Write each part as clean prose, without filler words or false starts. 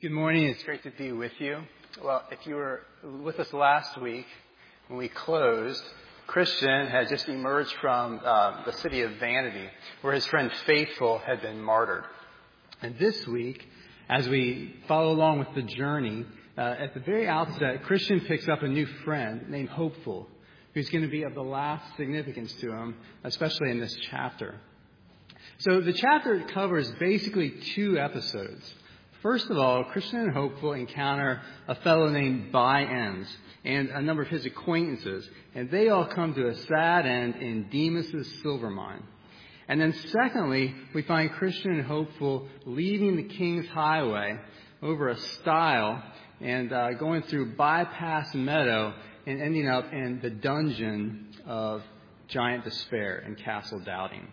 Good morning. It's great to be with you. Well, if you were with us last week when we closed, Christian had just emerged from the city of Vanity, where his friend Faithful had been martyred. And this week, as we follow along with the journey, at the very outset, Christian picks up a new friend named Hopeful, who's going to be of the last significance to him, especially in this chapter. So the chapter covers basically two episodes. First of all, Christian and Hopeful encounter a fellow named By-Ends and a number of his acquaintances, and they all come to a sad end in Demas's silver mine. And then secondly, we find Christian and Hopeful leaving the King's Highway over a stile and going through Bypass Meadow and ending up in the dungeon of Giant Despair in Castle Doubting.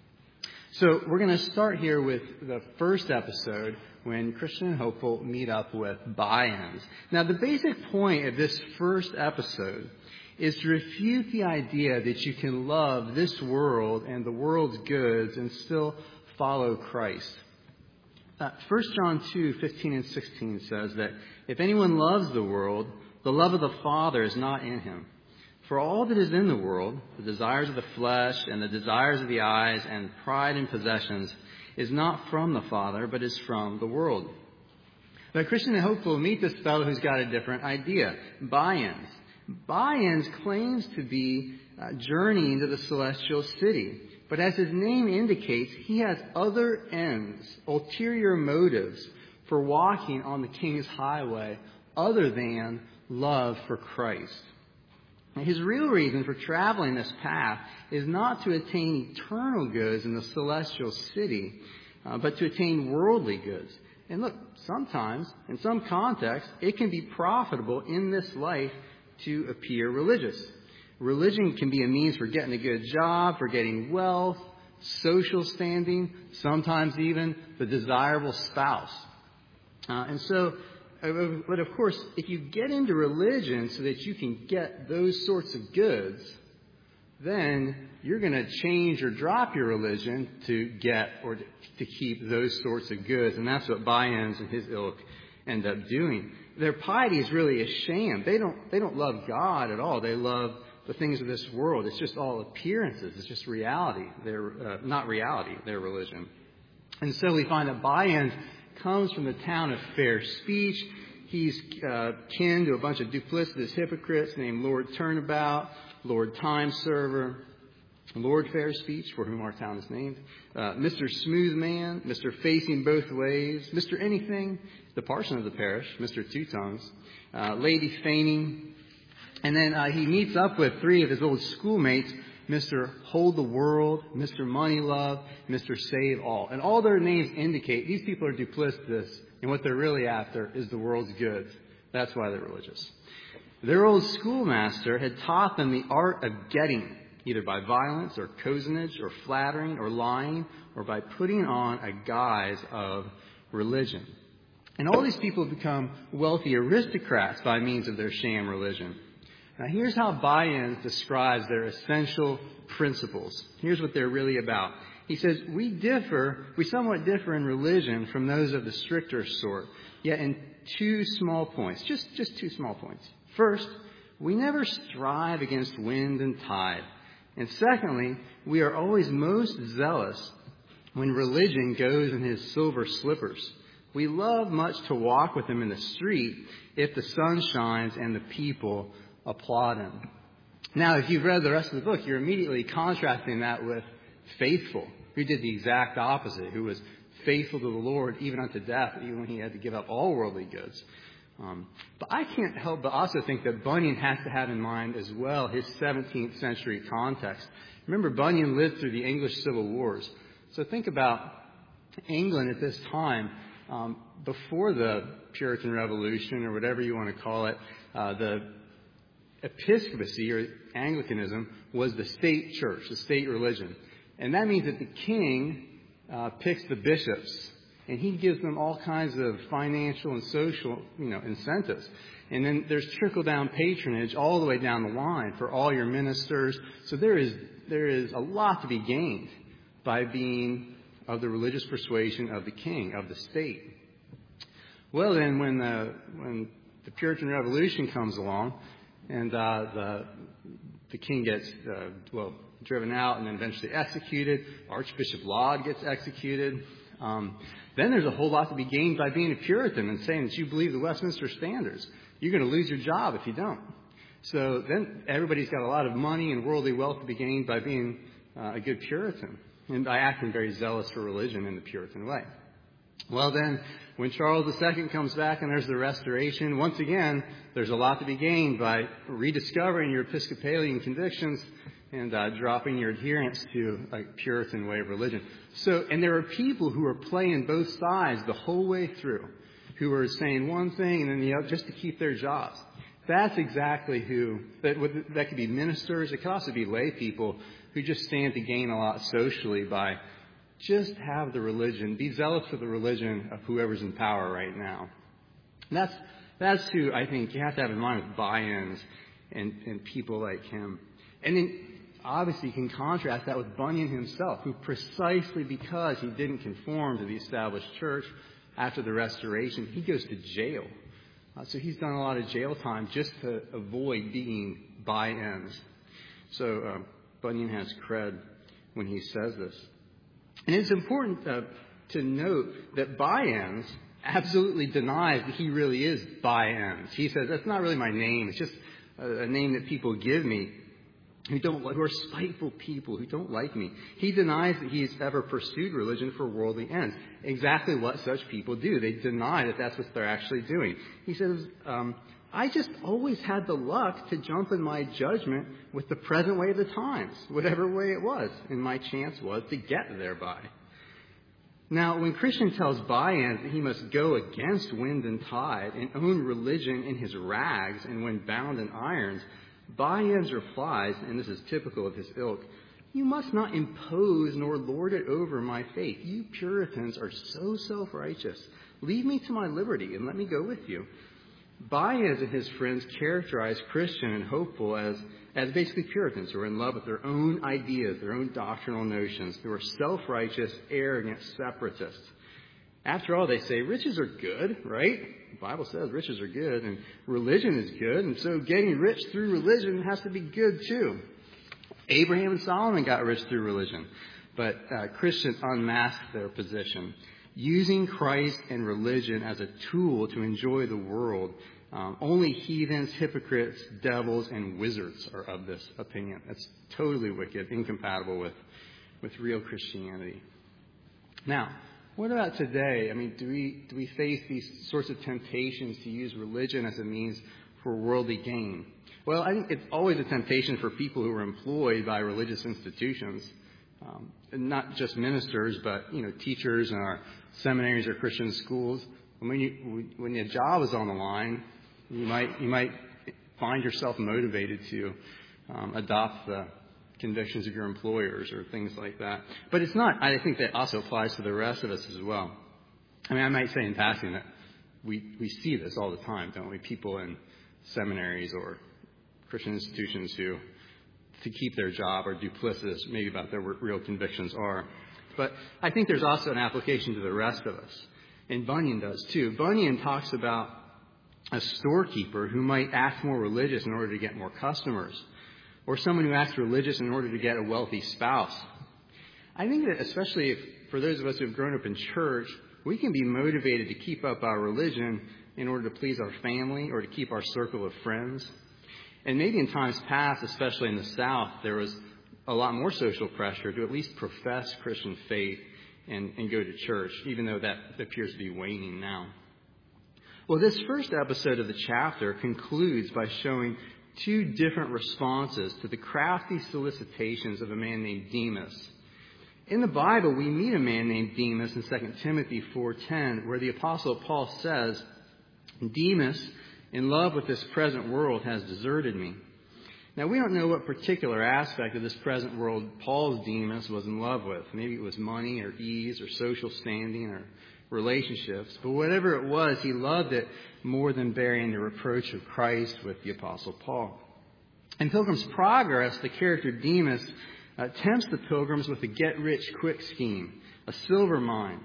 So we're going to start here with the first episode when Christian and Hopeful meet up with By-Ends. Now, the basic point of this first episode is to refute the idea that you can love this world and the world's goods and still follow Christ. 1 John 2:15 and 16 says that if anyone loves the world, the love of the Father is not in him. For all that is in the world, the desires of the flesh and the desires of the eyes and pride in possessions, is not from the Father, but is from the world. But Christian and Hopeful meet this fellow who's got a different idea, By-Ends. By-Ends claims to be journeying to the celestial city. But as his name indicates, he has other ends, ulterior motives for walking on the King's Highway other than love for Christ. His real reason for traveling this path is not to attain eternal goods in the celestial city, but to attain worldly goods. And look, sometimes, in some contexts, it can be profitable in this life to appear religious. Religion can be a means for getting a good job, for getting wealth, social standing, sometimes even the desirable spouse. But of course, if you get into religion so that you can get those sorts of goods, then you're going to change or drop your religion to get or to keep those sorts of goods. And that's what By-Ends and his ilk end up doing. Their piety is really a sham. They don't love God at all. They love the things of this world. It's just all appearances. It's just reality. They're not reality, their religion. And so we find that By-Ends comes from the town of Fair Speech. He's kin to a bunch of duplicitous hypocrites named Lord Turnabout, Lord Timeserver, Lord Fair Speech, for whom our town is named, Mr. Smoothman, Mr. Facing Both Ways, Mr. Anything, the parson of the parish, Mr. Two Tongues, Lady Feigning, and then he meets up with three of his old schoolmates, Mr. Hold the World, Mr. Money Love, Mr. Save All. And all their names indicate these people are duplicitous, and what they're really after is the world's goods. That's why they're religious. Their old schoolmaster had taught them the art of getting, either by violence or cozenage or flattering or lying or by putting on a guise of religion. And all these people have become wealthy aristocrats by means of their sham religion. Now, here's how By-Ends describes their essential principles. Here's what they're really about. He says, we somewhat differ in religion from those of the stricter sort, yet in two small points, just two small points. First, we never strive against wind and tide. And secondly, we are always most zealous when religion goes in his silver slippers. We love much to walk with him in the street if the sun shines and the people applaud him. Now, if you've read the rest of the book, you're immediately contrasting that with Faithful, who did the exact opposite, who was faithful to the Lord even unto death, even when he had to give up all worldly goods. But I can't help but also think that Bunyan has to have in mind as well his 17th century context. Remember, Bunyan lived through the English Civil Wars. So think about England at this time, before the Puritan Revolution or whatever you want to call it. The episcopacy or Anglicanism was the state church, the state religion. And that means that the king picks the bishops, and he gives them all kinds of financial and social, incentives. And then there's trickle-down patronage all the way down the line for all your ministers. So there is a lot to be gained by being of the religious persuasion of the king, of the state. Well, then when the Puritan Revolution comes along and the king gets, driven out and then eventually executed, Archbishop Laud gets executed, then there's a whole lot to be gained by being a Puritan and saying that you believe the Westminster Standards. You're going to lose your job if you don't. So then everybody's got a lot of money and worldly wealth to be gained by being a good Puritan and by acting very zealous for religion in the Puritan way. Well, then, when Charles II comes back and there's the Restoration, once again, there's a lot to be gained by rediscovering your Episcopalian convictions and dropping your adherence to a Puritan way of religion. So, and there are people who are playing both sides the whole way through, who are saying one thing and then the other just to keep their jobs. That's exactly that could be ministers. It could also be lay people who just stand to gain a lot socially by just have the religion, be zealous for the religion of whoever's in power right now. And that's who I think you have to have in mind with Buy-ins and people like him. And then obviously you can contrast that with Bunyan himself, who precisely because he didn't conform to the established church after the Restoration, he goes to jail. So he's done a lot of jail time just to avoid being Buy-ins. So Bunyan has cred when he says this. And it's important to note that Buy-ins absolutely denies that he really is Buy-ins. He says, that's not really my name. It's just a name that people give me who are spiteful people, who don't like me. He denies that he's ever pursued religion for worldly ends. Exactly what such people do. They deny that that's what they're actually doing. He says, I just always had the luck to jump in my judgment with the present way of the times, whatever way it was, and my chance was to get thereby. Now, when Christian tells Buy-ins that he must go against wind and tide and own religion in his rags and when bound in irons, Buy-ins replies, and this is typical of his ilk, you must not impose nor lord it over my faith. You Puritans are so self-righteous. Leave me to my liberty and let me go with you. Buy-ins and his friends characterize Christian and Hopeful as basically Puritans who are in love with their own ideas, their own doctrinal notions, who are self-righteous, arrogant separatists. After all, they say riches are good, right? The Bible says riches are good, and religion is good, and so getting rich through religion has to be good too. Abraham and Solomon got rich through religion, but Christians unmasked their position. Using Christ and religion as a tool to enjoy the world, only heathens, hypocrites, devils, and wizards are of this opinion. That's totally wicked, incompatible with real Christianity. Now, what about today? I mean, do we face these sorts of temptations to use religion as a means for worldly gain? Well, I think it's always a temptation for people who are employed by religious institutions, and not just ministers, but teachers in our seminaries or Christian schools. When your job is on the line, you might find yourself motivated to adopt the convictions of your employers or things like that. But it's not. I think that also applies to the rest of us as well. I mean, I might say in passing that we see this all the time, don't we? People in seminaries or Christian institutions who, to keep their job, are duplicitous maybe about their real convictions are. But I think there's also an application to the rest of us. And Bunyan does too. Bunyan talks about a storekeeper who might act more religious in order to get more customers, or someone who acts religious in order to get a wealthy spouse. I think that especially for those of us who have grown up in church, we can be motivated to keep up our religion in order to please our family or to keep our circle of friends. And maybe in times past, especially in the South, there was a lot more social pressure to at least profess Christian faith and go to church, even though that appears to be waning now. Well, this first episode of the chapter concludes by showing two different responses to the crafty solicitations of a man named Demas. In the Bible, we meet a man named Demas in 2 Timothy 4:10, where the Apostle Paul says, Demas, in love with this present world, has deserted me. Now, we don't know what particular aspect of this present world Paul's Demas was in love with. Maybe it was money or ease or social standing or relationships. But whatever it was, he loved it more than bearing the reproach of Christ with the Apostle Paul. In Pilgrim's Progress, the character Demas tempts the pilgrims with a get-rich-quick scheme, a silver mine,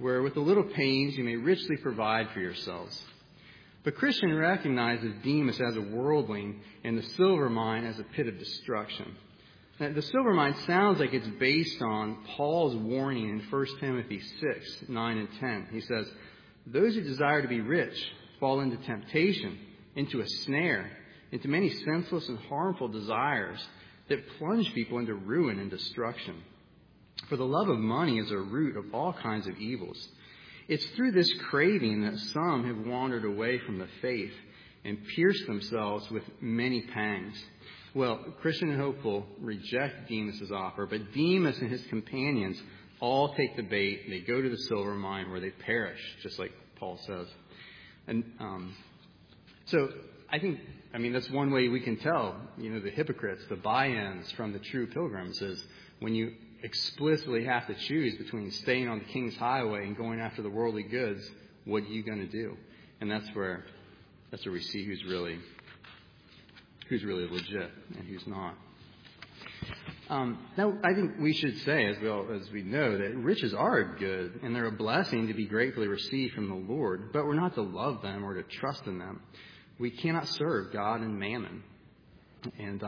where with a little pains you may richly provide for yourselves. But Christian recognizes Demas as a worldling and the silver mine as a pit of destruction. Now, the silver mine sounds like it's based on Paul's warning in 1 Timothy 6, 9 and 10. He says, "Those who desire to be rich fall into temptation, into a snare, into many senseless and harmful desires that plunge people into ruin and destruction. For the love of money is a root of all kinds of evils. It's through this craving that some have wandered away from the faith and pierced themselves with many pangs." Well, Christian and Hopeful reject Demas' offer, but Demas and his companions all take the bait. They go to the silver mine where they perish, just like Paul says. And so I think, that's one way we can tell, the hypocrites, the buy-ins from the true pilgrims is when you explicitly have to choose between staying on the King's Highway and going after the worldly goods, what are you going to do? And that's where we see who's really legit and who's not. Now, I think we should say, as we know, that riches are good and they're a blessing to be gratefully received from the Lord, but we're not to love them or to trust in them. We cannot serve God and mammon. And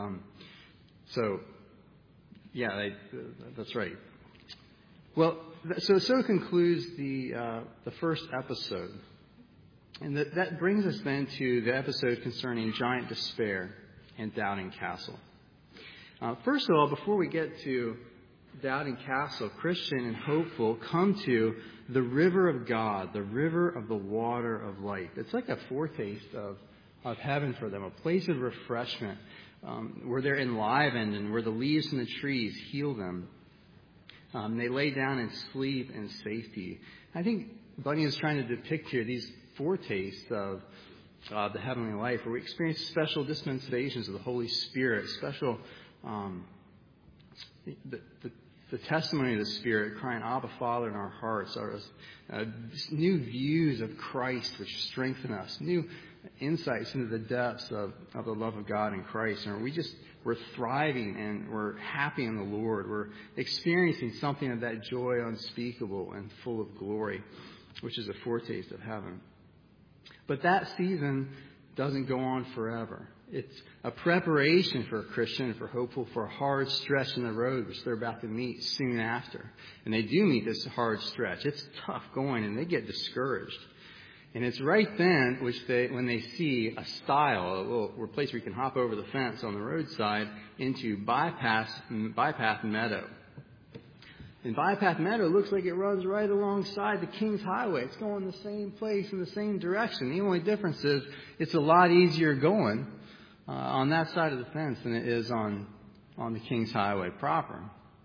that's right. Well, so concludes the first episode. And that brings us then to the episode concerning giant despair and Doubting Castle. First of all, before we get to Doubting Castle, Christian and Hopeful come to the river of God, the river of the water of life. It's like a foretaste of heaven for them, a place of refreshment where they're enlivened and where the leaves from the trees heal them. They lay down and sleep in safety. I think Bunyan is trying to depict here these foretastes of the heavenly life, where we experience special dispensations of the Holy Spirit, special the testimony of the Spirit crying, "Abba, Father," in our hearts, new views of Christ which strengthen us, new insights into the depths of the love of God in Christ. And we're thriving and we're happy in the Lord. We're experiencing something of that joy unspeakable and full of glory, which is a foretaste of heaven. But that season doesn't go on forever. It's a preparation for a Christian and for Hopeful for a hard stretch in the road, which they're about to meet soon after. And they do meet this hard stretch. It's tough going, and they get discouraged. And it's right then when they see a stile, a little place where you can hop over the fence on the roadside into Bypath Meadow. And Bypath Meadow looks like it runs right alongside the King's Highway. It's going the same place in the same direction. The only difference is it's a lot easier going on that side of the fence than it is on the King's Highway proper.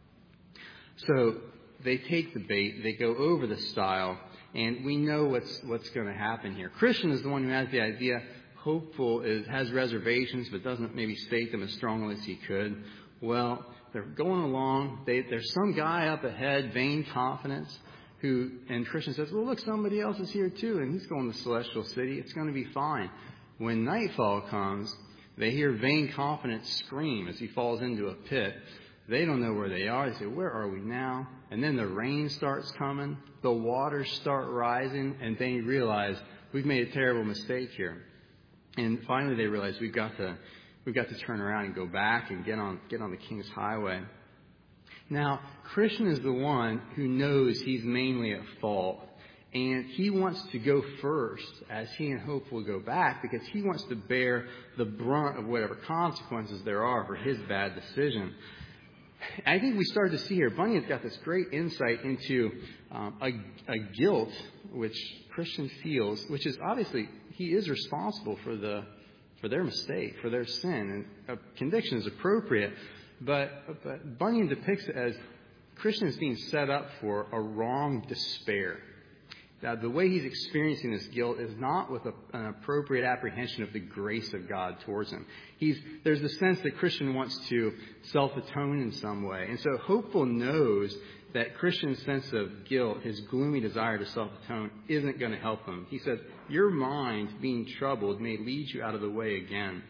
So they take the bait, they go over the stile, and we know what's going to happen here. Christian is the one who has the idea. Hopeful has reservations, but doesn't maybe state them as strongly as he could. Well, they're going along. There's some guy up ahead, vain confidence, and Christian says, "Well, look, somebody else is here too, and he's going to the celestial city. It's going to be fine." When nightfall comes, they hear vain confidence scream as he falls into a pit. They don't know where they are. They say, "Where are we now?" And then the rain starts coming, the waters start rising, and they realize we've made a terrible mistake here. And finally, they realize we've got to turn around and go back and get on the King's Highway. Now, Christian is the one who knows he's mainly at fault, and he wants to go first as he and Hopeful go back because he wants to bear the brunt of whatever consequences there are for his bad decision. I think we start to see here, Bunyan's got this great insight into a guilt which Christian feels, which is obviously he is responsible for their mistake, for their sin, and conviction is appropriate. But Bunyan depicts it as Christian is being set up for a wrong despair. Now, the way he's experiencing this guilt is not with an appropriate apprehension of the grace of God towards him. There's the sense that Christian wants to self-atone in some way. And so Hopeful knows that Christian's sense of guilt, his gloomy desire to self-atone, isn't going to help him. He says, your mind being troubled may lead you out of the way again.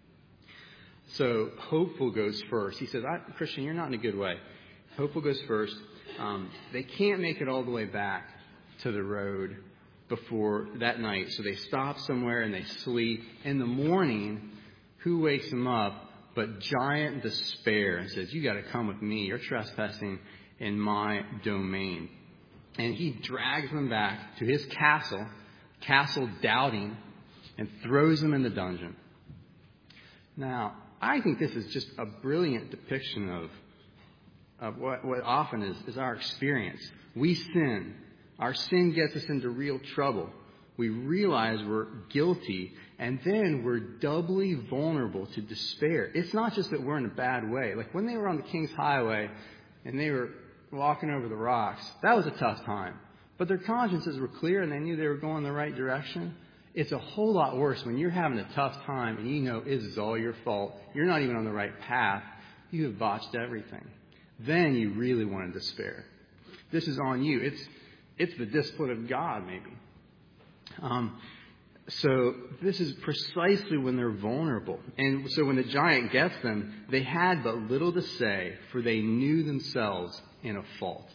So Hopeful goes first. He says, Christian, you're not in a good way. Hopeful goes first. They can't make it all the way back. to the road before that night. So they stop somewhere and they sleep. In the morning, who wakes them up but Giant Despair, and says, "You got to come with me. You're trespassing in my domain." And he drags them back to his castle Doubting, and throws them in the dungeon. Now, I think this is just a brilliant depiction of what often is our experience. We sin. Our sin gets us into real trouble. We realize we're guilty, and then we're doubly vulnerable to despair. It's not just that we're in a bad way. Like when they were on the King's Highway and they were walking over the rocks, that was a tough time. But their consciences were clear and they knew they were going the right direction. It's a whole lot worse when you're having a tough time and you know this is all your fault. You're not even on the right path. You have botched everything. Then you really want to despair. This is on you. It's the discipline of God, maybe. So this is precisely when they're vulnerable. And so when the giant gets them, they had but little to say, for they knew themselves in a fault.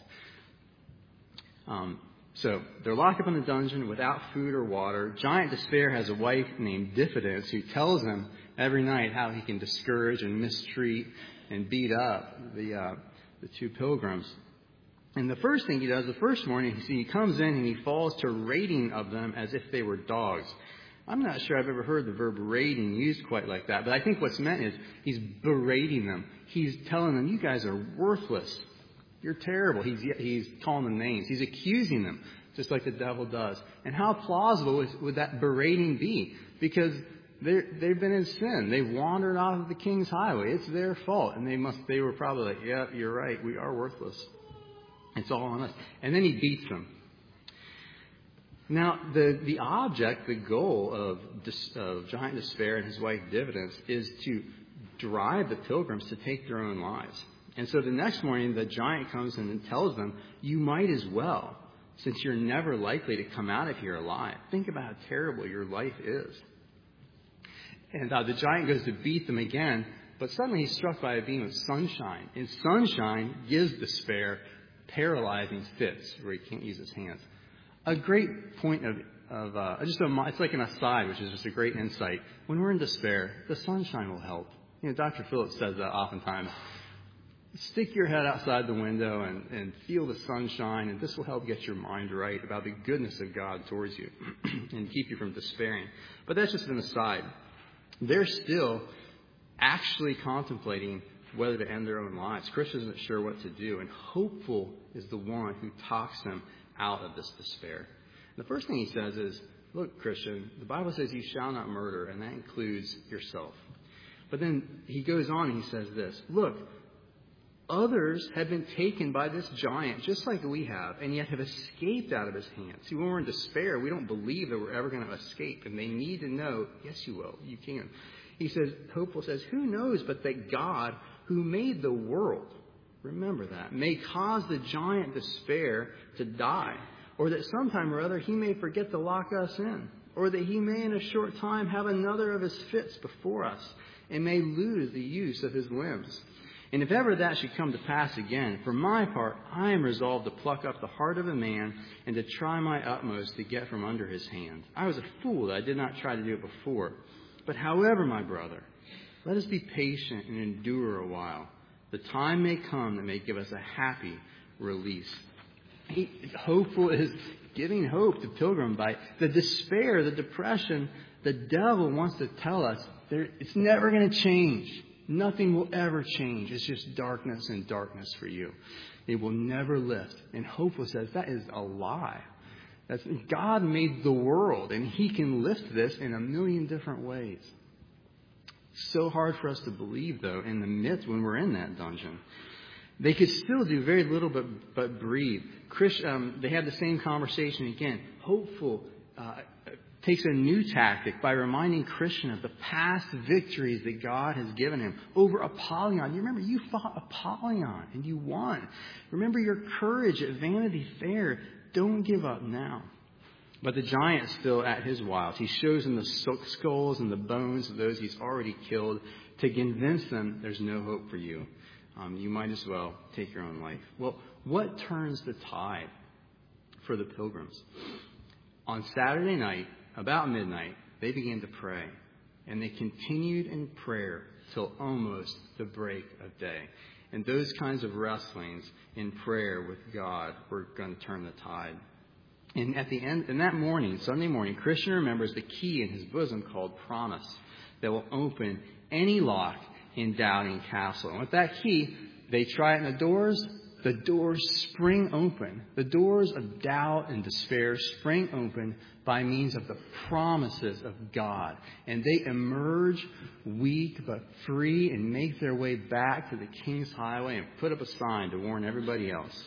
So they're locked up in the dungeon without food or water. Giant Despair has a wife named Diffidence who tells him every night how he can discourage and mistreat and beat up the two pilgrims. And the first thing he does, the first morning, he comes in and he falls to rating of them as if they were dogs. I'm not sure I've ever heard the verb rating used quite like that, but I think what's meant is he's berating them. He's telling them, "You guys are worthless. You're terrible." He's calling them names. He's accusing them, just like the devil does. And how plausible would that berating be? Because they've been in sin. They've wandered off of the King's Highway. It's their fault. And they were probably like, "Yeah, you're right. We are worthless. It's all on us." And then he beats them. Now, the object, the goal of Giant Despair and his wife Diffidence is to drive the pilgrims to take their own lives. And so the next morning, the giant comes in and tells them, "You might as well, since you're never likely to come out of here alive. Think about how terrible your life is." And the giant goes to beat them again, but suddenly he's struck by a beam of sunshine. And sunshine gives Despair paralyzing fits where he can't use his hands. A great point it's like an aside, which is just a great insight. When we're in despair, the sunshine will help. Dr. Phillips says that oftentimes. Stick your head outside the window and feel the sunshine, and this will help get your mind right about the goodness of God towards you and keep you from despairing. But that's just an aside. They're still actually contemplating whether to end their own lives. Christian isn't sure what to do, and Hopeful is the one who talks them out of this despair. The first thing he says is, "Look, Christian, the Bible says you shall not murder, and that includes yourself." But then he goes on and he says this, "Look, others have been taken by this giant, just like we have, and yet have escaped out of his hands." See, when we're in despair, we don't believe that we're ever going to escape, and they need to know, yes, you will, you can. He says, Hopeful says, "Who knows but that God, who made the world," remember that, "may cause the giant Despair to die, or that sometime or other he may forget to lock us in, or that he may in a short time have another of his fits before us, and may lose the use of his limbs. And if ever that should come to pass again, for my part, I am resolved to pluck up the heart of a man and to try my utmost to get from under his hand. I was a fool that I did not try to do it before. But however, my brother, let us be patient and endure a while. The time may come that may give us a happy release." Hopeful is giving hope to pilgrim by the despair, the depression. The devil wants to tell us it's never going to change. Nothing will ever change. It's just darkness and darkness for you. It will never lift. And Hopeful says that is a lie. God made the world, and he can lift this in a million different ways. So hard for us to believe, though, in the midst when we're in that dungeon. They could still do very little but breathe. They had the same conversation again. Hopeful takes a new tactic by reminding Christian of the past victories that God has given him over Apollyon. You remember, you fought Apollyon and you won. Remember your courage at Vanity Fair. Don't give up now. But the giant is still at his wiles. He shows them the skulls and the bones of those he's already killed to convince them there's no hope for you. You might as well take your own life. Well, what turns the tide for the pilgrims. On Saturday night, about midnight, they began to pray, and they continued in prayer till almost the break of day. And those kinds of wrestlings in prayer with God were going to turn the tide. And at the end, in that morning, Sunday morning, Christian remembers the key in his bosom called promise that will open any lock in Doubting Castle. And with that key, they try it, and the doors spring open. The doors of doubt and despair spring open by means of the promises of God. And they emerge weak but free and make their way back to the King's Highway and put up a sign to warn everybody else.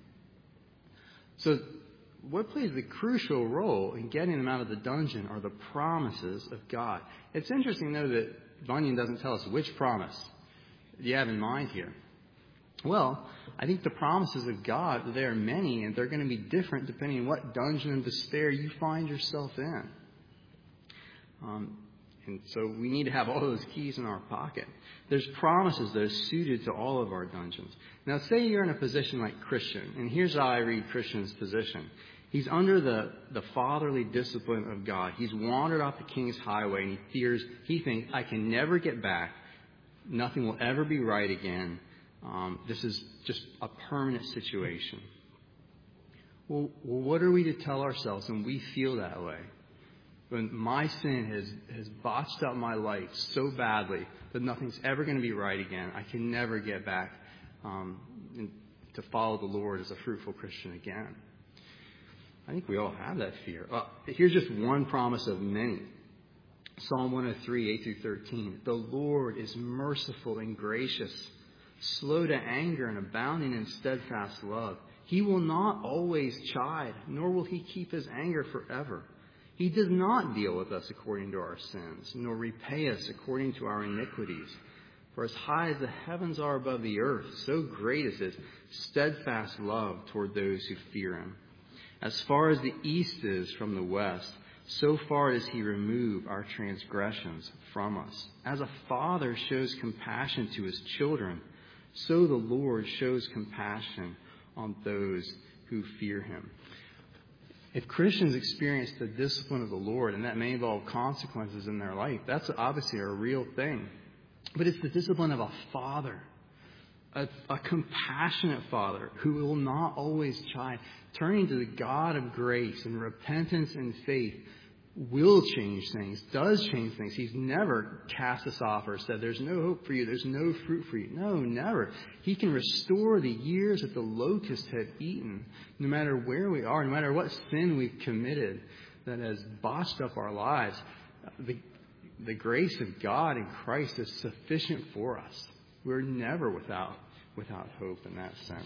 So what plays the crucial role in getting them out of the dungeon are the promises of God. It's interesting, though, that Bunyan doesn't tell us which promise you have in mind here. Well, I think the promises of God, there are many, and they're going to be different depending on what dungeon of despair you find yourself in. And so we need to have all those keys in our pocket. There's promises that are suited to all of our dungeons. Now, say you're in a position like Christian, and here's how I read Christian's position. He's under the fatherly discipline of God. He's wandered off the King's Highway, and he thinks, I can never get back. Nothing will ever be right again. This is just a permanent situation. Well, what are we to tell ourselves when we feel that way? When my sin has botched up my life so badly that nothing's ever going to be right again. I can never get back to follow the Lord as a fruitful Christian again. I think we all have that fear. Here's just one promise of many. Psalm 103, 8 through 13. The Lord is merciful and gracious, slow to anger and abounding in steadfast love. He will not always chide, nor will he keep his anger forever. He does not deal with us according to our sins, nor repay us according to our iniquities. For as high as the heavens are above the earth, so great is his steadfast love toward those who fear him. As far as the east is from the west, so far does he remove our transgressions from us. As a father shows compassion to his children, so the Lord shows compassion on those who fear him. If Christians experience the discipline of the Lord, and that may involve consequences in their life, that's obviously a real thing. But it's the discipline of a father, a compassionate father who will not always chide. Turning to the God of grace and repentance and faith will change things, does change things. He's never cast us off or said, there's no hope for you, there's no fruit for you. No, never. He can restore the years that the locusts have eaten, no matter where we are, no matter what sin we've committed that has botched up our lives. The grace of God in Christ is sufficient for us. We're never without hope in that sense.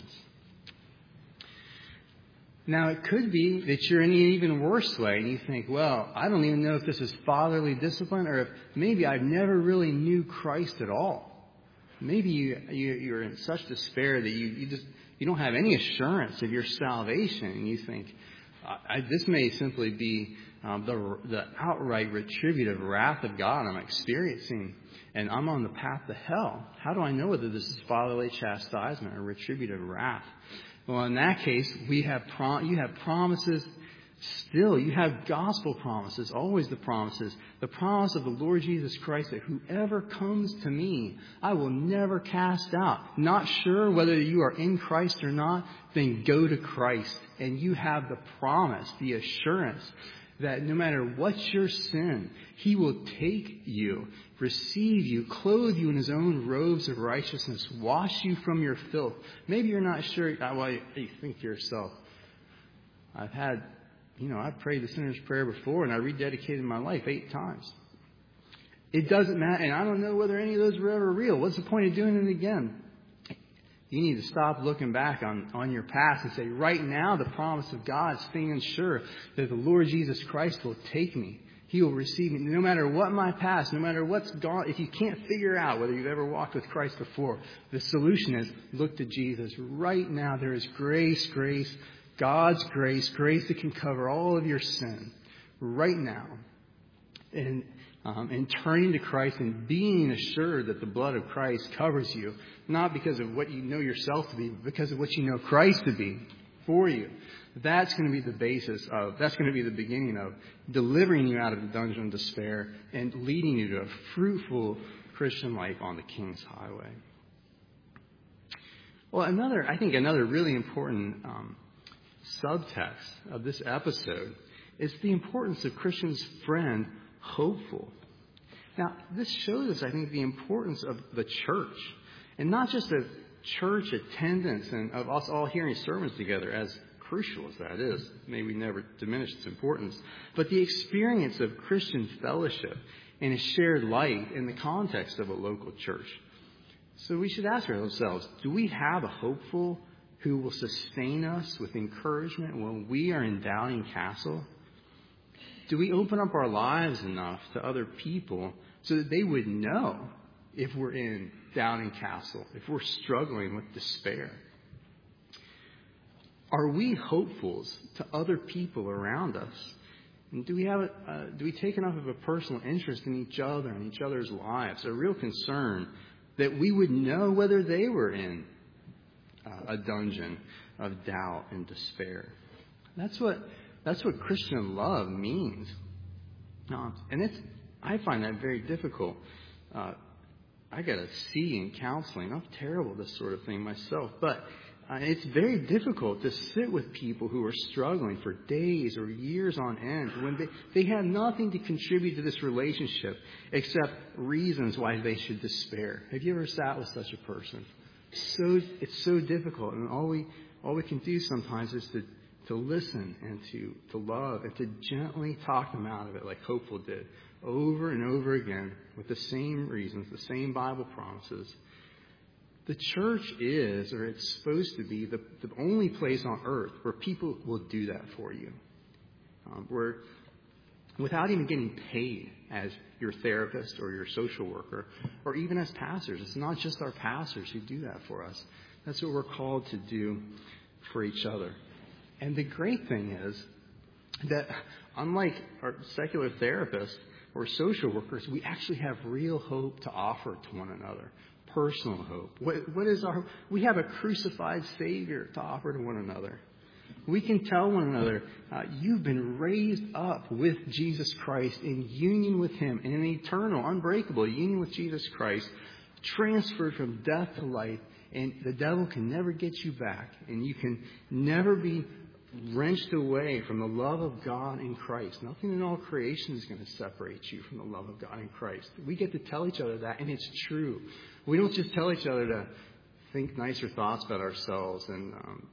Now, it could be that you're in an even worse way and you think, well, I don't even know if this is fatherly discipline or if maybe I never really knew Christ at all. Maybe you're in such despair that you don't have any assurance of your salvation and you think, this may simply be the outright retributive wrath of God I'm experiencing and I'm on the path to hell. How do I know whether this is fatherly chastisement or retributive wrath? Well, in that case, you have promises still. You have gospel promises, always the promises. The promise of the Lord Jesus Christ that whoever comes to me, I will never cast out. Not sure whether you are in Christ or not, then go to Christ. And you have the promise, the assurance that no matter what's your sin, he will take you, receive you, clothe you in his own robes of righteousness, wash you from your filth. Maybe you're not sure. Well, you think to yourself, I've prayed the sinner's prayer before and I rededicated my life 8 times. It doesn't matter. And I don't know whether any of those were ever real. What's the point of doing it again? You need to stop looking back on your past and say, right now, the promise of God, staying sure that the Lord Jesus Christ will take me. He will receive me. No matter what my past, no matter what's gone, if you can't figure out whether you've ever walked with Christ before, the solution is look to Jesus. Right now, there is grace, God's grace that can cover all of your sin. Right now. And turning to Christ and being assured that the blood of Christ covers you, not because of what you know yourself to be, but because of what you know Christ to be. for you. That's going to be the that's going to be the beginning of delivering you out of the dungeon of despair and leading you to a fruitful Christian life on the King's highway. Well, I think another really important subtext of this episode is the importance of Christian's friend, Hopeful. Now, this shows us, I think, the importance of the church, and not just of church attendance and of us all hearing sermons together, as crucial as that is. May we never diminish its importance, but the experience of Christian fellowship and a shared life in the context of a local church. So we should ask ourselves, do we have a hopeful who will sustain us with encouragement when we are in Doubting Castle? Do we open up our lives enough to other people so that they would know if we're in Doubting Castle, if we're struggling with despair? Are we hopefuls to other people around us? And do we take enough of a personal interest in each other and each other's lives, a real concern that we would know whether they were in a dungeon of doubt and despair? That's what Christian love means. And I find that very difficult. I got a C in counseling. I'm terrible at this sort of thing myself. But it's very difficult to sit with people who are struggling for days or years on end when they have nothing to contribute to this relationship except reasons why they should despair. Have you ever sat with such a person? It's so difficult. And all we can do sometimes is to listen and to love and to gently talk them out of it like Hopeful did over and over again with the same reasons, the same Bible promises. The church is, or it's supposed to be, the only place on earth where people will do that for you. Where, without even getting paid as your therapist or your social worker, or even as pastors. It's not just our pastors who do that for us. That's what we're called to do for each other. And the great thing is that unlike our secular therapists or social workers, we actually have real hope to offer to one another. Personal hope. What is our? We have a crucified Savior to offer to one another. We can tell one another, you've been raised up with Jesus Christ in union with Him, in an eternal, unbreakable union with Jesus Christ, transferred from death to life, and the devil can never get you back, and you can never be wrenched away from the love of God in Christ. Nothing in all creation is going to separate you from the love of God in Christ. We get to tell each other that, and it's true. We don't just tell each other to think nicer thoughts about ourselves and,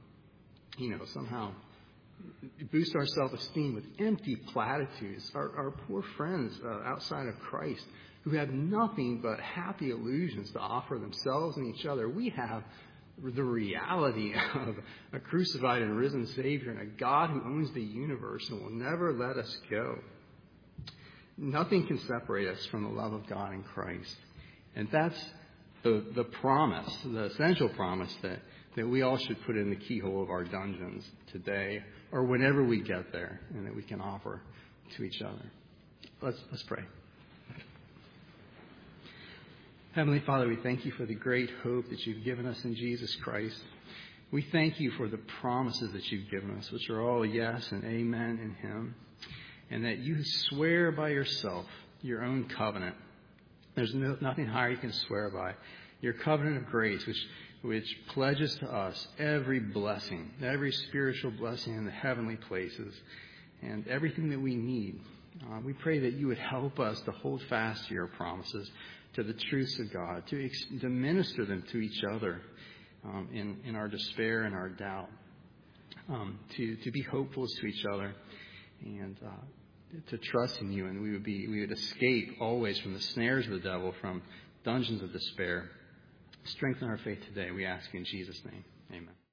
somehow boost our self-esteem with empty platitudes. Our poor friends outside of Christ who have nothing but happy illusions to offer themselves and each other. We have the reality of a crucified and risen Savior and a God who owns the universe and will never let us go. Nothing can separate us from the love of God in Christ. And that's the promise, the essential promise that we all should put in the keyhole of our dungeons today or whenever we get there, and that we can offer to each other. Let's pray. Heavenly Father, we thank you for the great hope that you've given us in Jesus Christ. We thank you for the promises that you've given us, which are all yes and amen in Him, and that you swear by yourself your own covenant. There's nothing higher you can swear by. Your covenant of grace, which pledges to us every blessing, every spiritual blessing in the heavenly places, and everything that we need. We pray that you would help us to hold fast to your promises, to the truths of God, to minister them to each other in our despair and our doubt, to be hopefuls to each other, and to trust in you, and we would escape always from the snares of the devil, from dungeons of despair. Strengthen our faith today, we ask in Jesus' name. Amen.